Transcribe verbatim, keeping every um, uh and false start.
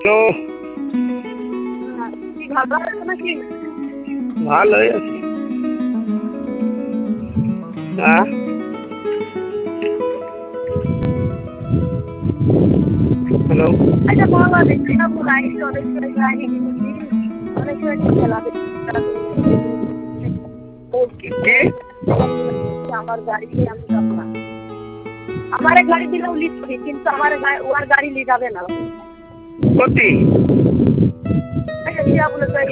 তো কি ভালো আছে নাকি? ভালোই আছি। হ্যাঁ হ্যালো আচ্ছা বাবা দেখছি না লাইট অনেক সময় লাইনে গেছি অনেক সময় খেলা দেখছি কি কি? আমার গাড়ি নিয়ে আমি যাব না। আমার গাড়ি দিলেও লিড করি কিন্তু আমার ওর গাড়ি নিয়ে যাবে না। কতি আচ্ছা দিয়া বলে